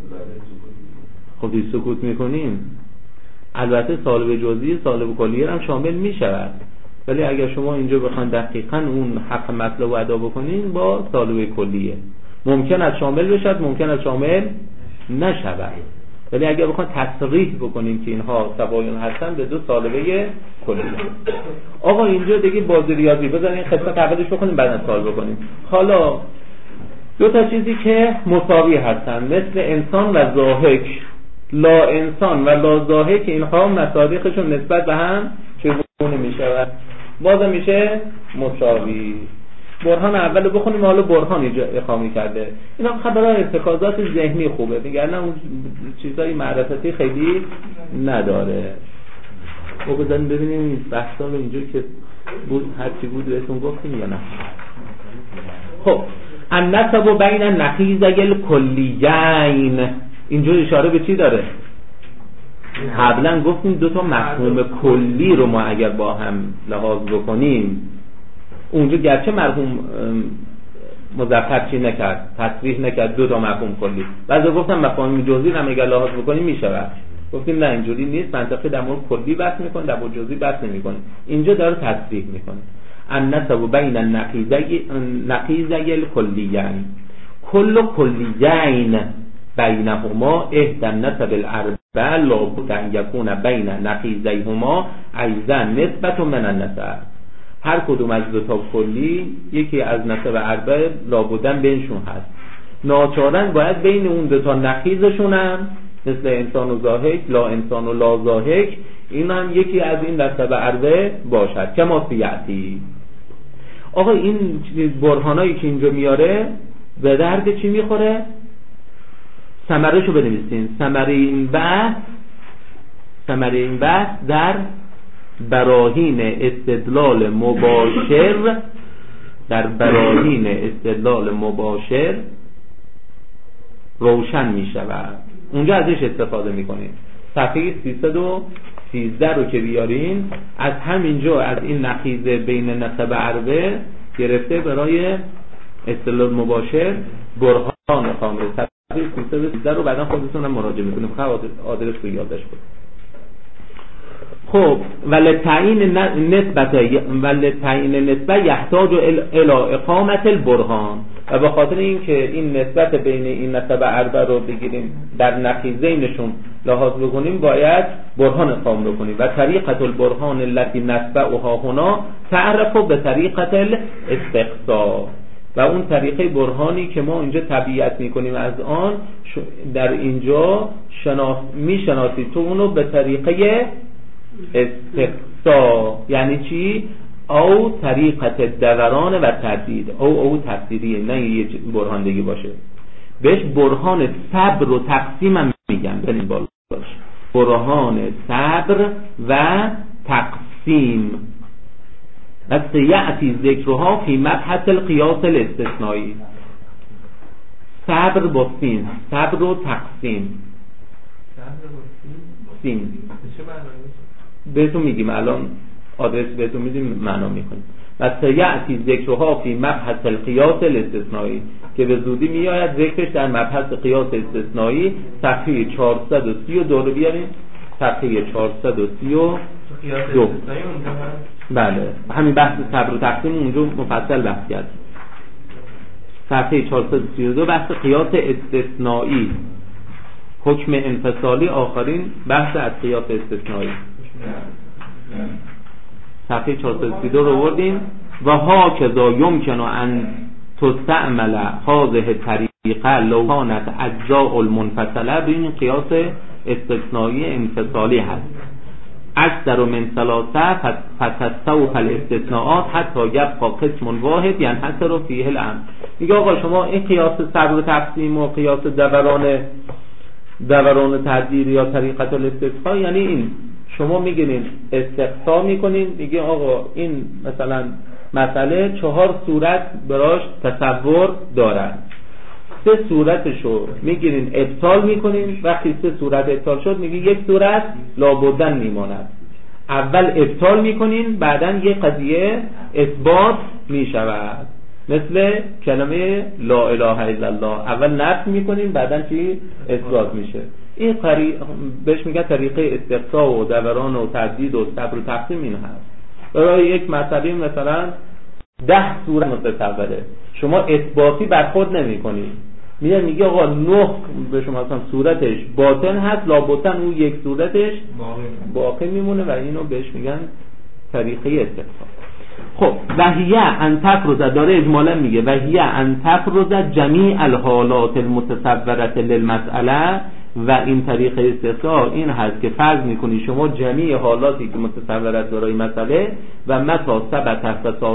خب دیگه سکوت میکنیم. البته طالب جزئی طالب کلیه هم شامل میشود، ولی اگر شما اینجا بخواید دقیقاً اون حق مطلب رو ادا بکنین با طالب کلیه، ممکن است شامل بشد، ممکن است شامل نشود. ولی اگر بخواید تصریح بکنیم که اینها تباین هستن به دو طالبه کلیه. آقا اینجا دیگه بازی ریاضی بزنین خدمت اولش بکنیم بعد سوال بکنیم. حالا دو تا چیزی که مساوی هستن مثل انسان و ضاحک، لا انسان و لا ضاحک، اینها مصادیقشون نسبت به هم چگونه میشود؟ بازم میشه مساوی. برهان اول بخونیم، حالا برهان اینجا اقامه کرده. اینا خبرهای ارتکازات ذهنی خوبه، میگن اون چیزای معرفتی خیلی نداره. و بزنیم ببینیم این بحثا رو اینجا که بود هرچی بود بهتون گفتیم یا نه. خب النسب بین النقیضین الکلیین، اینجا اشاره به چی داره؟ قبلا گفتیم دو تا مفهوم کلی رو ما اگر با هم لحاظ بکنیم، اونجا گرچه مرحوم مذکر چی نکرد، تصریح نکرد دو تا مفهوم کلی، بعضی گفتم مفاهیم جزئی هم اگر لحاظ بکنیم میشود. گفتیم نه اینجوری نیست، منطقه در مورد کلی بحث میکنه، در مورد جزئی بحث نمیکنه. اینجا داره تصریح میکنه النسب بین النقیضین الکلیین کل کلیین بینهما احدى النسب الاربع لابد ان یکون بین نقیضیهما ایضا نسبت من النسب. هر کدوم از دو تا کلی یکی از نسب اربع لابدن بینشون هست، ناچارن باید بین اون دو تا نقیضشون هم مثل انسان و ضاحک، لا انسان و لا ضاحک، این هم یکی از این نسب اربعه باشد که ما سیعتی. آقا این برهانایی که اینجا میاره به درد چی میخوره؟ ثمره شو بنویسین. ثمره این بحث ثمره این بحث در براهین استدلال مباشر در براهین استدلال مباشر روشن می شود. اونجا ازش استفاده می کنید. صفحه سیصد و سیزده رو که بیارین، از همینجا از این نقیض بین نسب اربعه گرفته برای استدلال مباشر برهان کامل. صفحه سیصد و سیزده رو بعدا خودتون هم مراجعه میکنیم، خواهد آدرس رو یادش بود. خب ولی تعیین نسبت ولی تعیین نسبت یحتاج الی اقامت البرهان، و به خاطر اینکه این نسبت بین این نسب اربعه رو بگیریم در نقیضینشون لحاظ بکنیم، باید برهان اقام رو کنیم. و طریقه البرهان التي نسبها هنا تعرف به طریقه الاستقصا، و اون طریقه برهانی که ما اینجا تبییت میکنیم از آن در اینجا شناس میشناسید تو اونو به طریقه استقصا. یعنی چی؟ او طریقت دوران و تردید، او او تفسیریه، نه یه برهاندگی باشه. بهش برهان صبر و تقسیم هم میگن. بریم بالا باش. برهان صبر و تقسیم. و سیعتی ذکرها فی مبحث القیاس الاستثنایی. صبر با سین، صبر و تقسیم. سین بهتون میگیم، الان آدرس بهتون میدیم معنا میکنیم. و سیعتی ذکرها فی مبحث القیاس الاستثنایی، که به زودی میآید ذکرش در مبحث قیاس استثنایی. صفحه چهارصد و سی و دو رو بیاریم. صفحه چهارصد و سی و دو. بله، همین بحث صبر و تقسیم اونجا مفصل بحث کرد. صفحه چهارصد و سی و دو بحث قیاس استثنایی، حکم انفصالی، آخرین بحث از قیاس استثنایی. صفحه چهارصد و سی و دو رو بردیم. و ها کذا یمکن ان تستعمل هذه الطریقه لو كانت اجزاء المنفصله. ببین قیاس استثنایی انفصالی هست. اکثر من ثلاثه فتستوفى الاستثناءات حتی یبقى قسم واحد ينحصر فیه الامر. میگه آقا شما این قیاس صبر و تقسیم و قیاس دوران دوران تقدیر یا طریقت الاستثناء، یعنی این شما میگین استقصا میکنین، میگه آقا این مثلا مسئله چهار صورت براش تصور دارد، سه صورتشو میگیرین ابطال میکنین. وقتی سه صورت ابطال شد میگه یک صورت لابدن میماند. اول ابطال میکنین، بعدن یه قضیه اثبات میشود. مثل کلمه لا اله الا الله، اول نفی میکنین بعدن چی اثبات میشه. این قری... بهش میگه طریقه استقصا و دوران و تردید و صبر و تقسیم این هست. برای یک مسئله مثلا ده صورت متصوره، شما اثباتی برخورد نمی‌کنی، میگه میگه آقا نه به شما مثلا صورتش باطن هست، لابطن اون یک صورتش باقی میمونه و اینو بهش میگن طریقه استقصا. خب وهیه ان تفرض، داره اجمالا میگه وهیه ان تفرض جمیع الحالات المتصوره للمساله، و این طریقه استقصا این هست که فرض میکنی شما جمیع حالاتی که متصور است برای مسئله و متا ثبت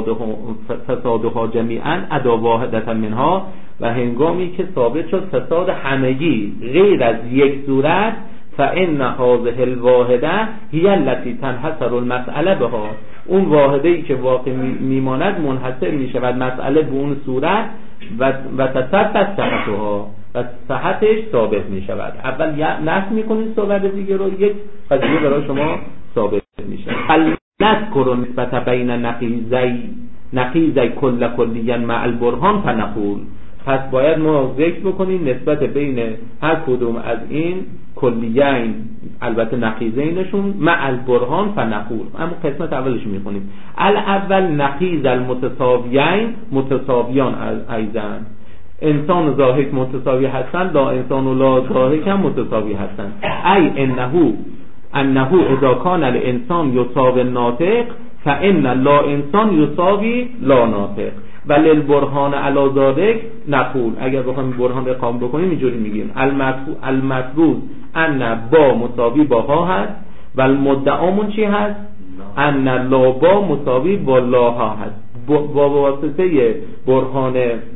فسادها جمیعا ادا واحدة منها، و هنگامی که ثابت شد فساد همگی غیر از یک صورت، فان هذه الواحده هي التي تنحصر المساله بها، اون واحده ای که واقع میماند منحصر میشود مسئله به اون صورت و و تثبت صحتها، و صحتش ثابت می شود. اول نفی میکنید صحبت دیگه رو، یک قضیه برای شما ثابت میشه. فلنذکر نسبت بین نقیضی نقیضی کل کلیا مع البرهان فنقول، پس باید ما ذکر بکنیم نسبت بین هر کدوم از این کلیین، البته نقیضینشون، مع البرهان فنقول. اما قسمت اولش میخونیم. الاول نقیض المتساویین متساویان ایضا، انسان و ضاحک متساوی هستند، لا انسان و لا ضاحک هم متساوی هستند. ای انه انه اذا کان الانسان یساوی الناطق فان لا انسان یساوی لا ناطق ولی البرهان علی ذلک نقول. اگر بخوایم برهان اقامه بکنیم اینجوری میگیم المفروض ان با مساوی با ها هست و المدعامون چی هست؟ ان لا با مساوی با لا ها هست. با واسطه برهان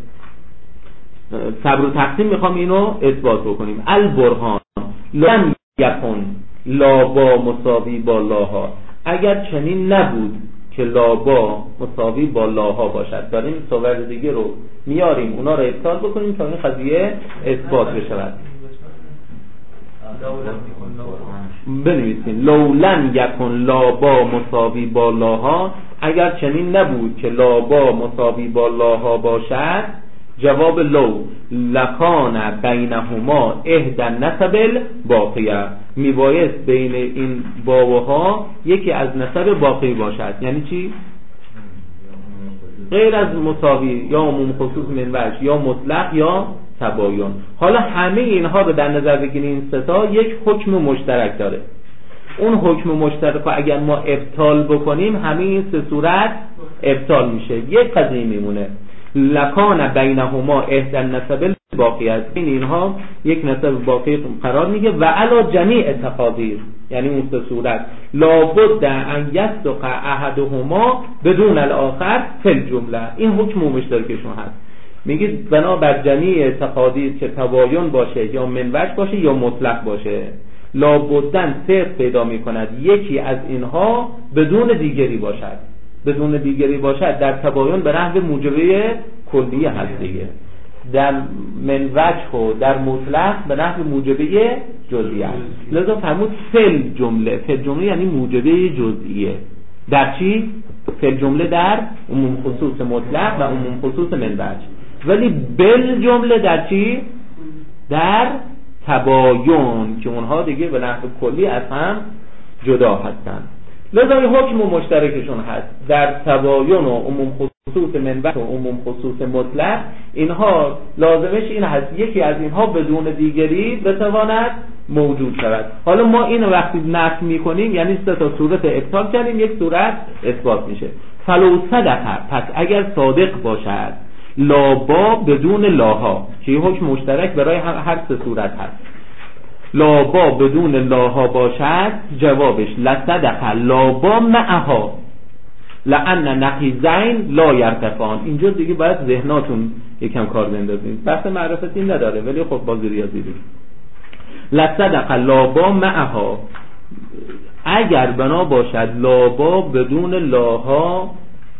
صبر و تقسیم میخوام اینو اثبات بکنیم. البرهان لم یکن لا با مساوی با لا ها، اگر چنین نبود که لا با مساوی با لا ها باشد. داریم صور دیگه رو میاریم اونا رو ابطال بکنیم تا این قضیه اثبات بشود. بنویسیم لولن یکن لا با مساوی با لا ها، اگر چنین نبود که لا با مساوی با لا ها باشد. جواب لو لکان بینهما احدى النسب باقیه، میبایست بین این با و ها یکی از نسب باقی باشد. یعنی چی؟ غیر از مساوی یا عموم خصوص من وجه یا مطلق یا تباین. حالا همه اینها رو در نظر بگیریم، این سه تا یک حکم مشترک داره. اون حکم مشترک رو اگر ما ابطال بکنیم همه این سه صورت ابطال میشه. یک قضیه میمونه لکان بینهما احدى النسب باقی است، این اینها یک نسب باقی قرار میگه و علی جمیع تقادیر، یعنی اون سه صورت لابد ان یصدق احدهما بدون الاخر فی الجمله. این حکم مشترکشون هست. میگه بنا بر جمیع تقادیر که تباین باشه یا من وجه باشه یا مطلق باشه، لابدن صرف پیدا میکند یکی از اینها بدون دیگری باشد. بدون دیگری باشد در تباین به نحو موجبه کلیه هست دیگه، در من وجه و در مطلق به نحو موجبه جزئیه است. لذا فرمود فل جمله، فل جمله یعنی موجبه جزئیه. در چی؟ فل جمله در عموم خصوص مطلق و عموم خصوص من وجه، ولی بل جمله در چی؟ در تباین که اونها دیگه به نحو کلی از هم جدا هستند. لذا این حکم مشترکشون هست در تباین و عموم خصوص منبع و عموم خصوص مطلق. اینها لازمش این هست یکی از اینها بدون دیگری بتواند موجود شود. حالا ما این وقتی نفی میکنیم یعنی سه تا صورت ابطال کردیم، یک صورت اثبات میشه. فلو صدق، پس اگر صادق باشد لابا بدون لاها، که این حکم مشترک برای هر سه صورت هست، لابا بدون لاها باشد، جوابش لصدق لابا معها لان نقیضین لا یرتفعان. اینجا دیگه باید ذهناتون یکم کار بندازید، بحث معرفتی نداره ولی خب باز ریاضی دیگه. لصدق لابا معها، اگر بنا باشد لابا بدون لاها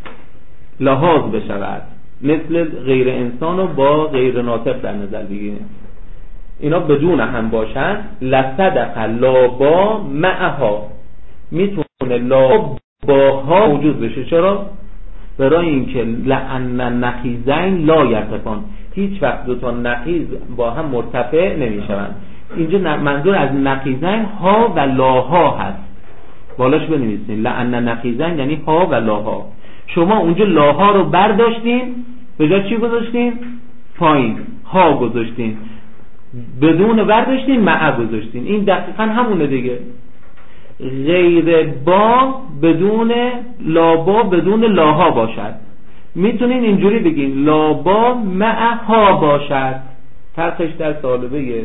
لحاظ بشود، مثل غیر انسان و با غیر ناطق در نظر بگیریم، اینا بدون هم باشن، لصدق لابا معها، میتونه لا با ها وجود بشه. چرا؟ برای اینکه لأن نقیضین لا یرتفعان، هیچ وقت دو تا نقیض با هم مرتفع نمیشوند. اینجا منظور از نقیضین ها و لاها هست، بالاش بنویسین لأن نقیضین یعنی ها و لاها. شما اونجا لاها رو برداشتین، به جای چی گذاشتین؟ پایین. ها گذاشتین، بدون برداشتین مع گذاشتین. این دقیقا همونه دیگه. غیر با بدون لابا بدون لاها باشد، میتونین اینجوری بگین لابا مع ها باشد. فرقش در سالبه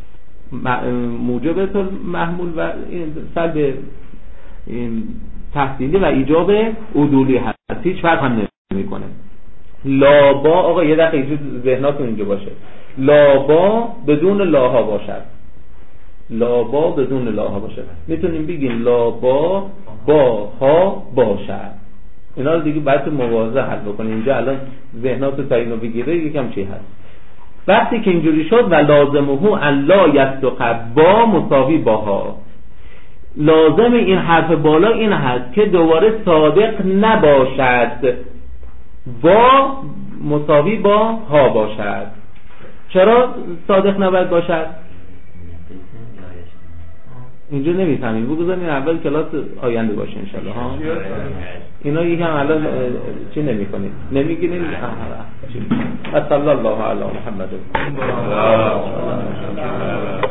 موجب محمول و سلب تحصیلی و ایجاب عدولی هست، هیچ فرق هم نمیکنه. لابا آقا یه دقیقه اینجا ذهناتون اینجا باشه، لابا بدون لاها باشد، لابا بدون لاها باشد. میتونیم بگیم لابا با ها باشد. اینا رو دیگه باید مواضع حل بکنیم. اینجا الان ذهناتو تا اینو بگیره یکم چی هست. وقتی که اینجوری شد و لازمه ان لا یصدق با مساوی با ها، لازم این حرف بالا این هست که دوباره صادق نباشد با مساوی با ها باشد. چرا صادق نباید باشد؟ اینجا نمیفهمیم، بگذاریم اول کلاس آینده باشه انشالله ها. اینا یکم الان چی نمی کنید نمیگیریم. صلی الله علی محمد.